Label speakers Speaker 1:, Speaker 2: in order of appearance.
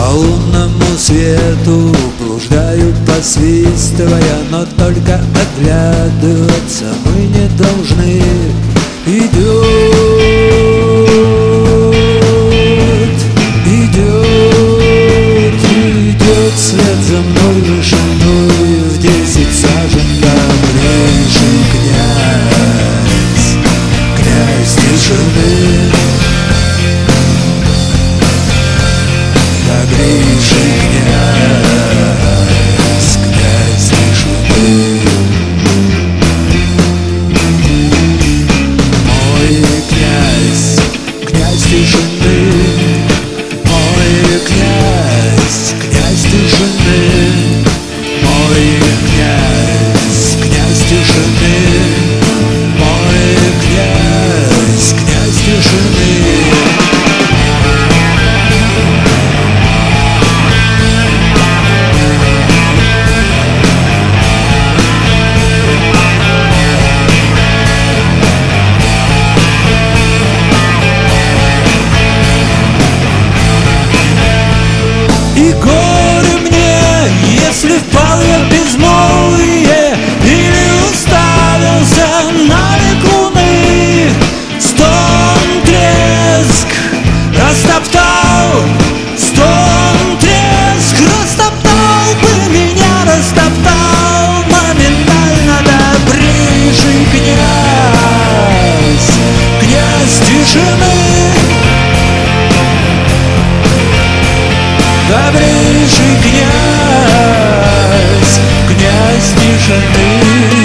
Speaker 1: По лунному свету блуждают, посвистывая, но только оглядываться мы не должны. Идет след за мной вышиной в 10 сажен. Добрейший князь, князь тишины. Добрейший князь, князь тишины. Мой князь, князь тишины. Мой князь, князь тишины. Мой князь, князь тишины. Мой князь, князь тишины. И горе мне, если впал я в безмолвие или уставился на век луны. Стон, треск растоптал, стон, треск растоптал бы меня, растоптал моментально. Добрейший князь, князь тишины. Добрейший князь, князь тишины.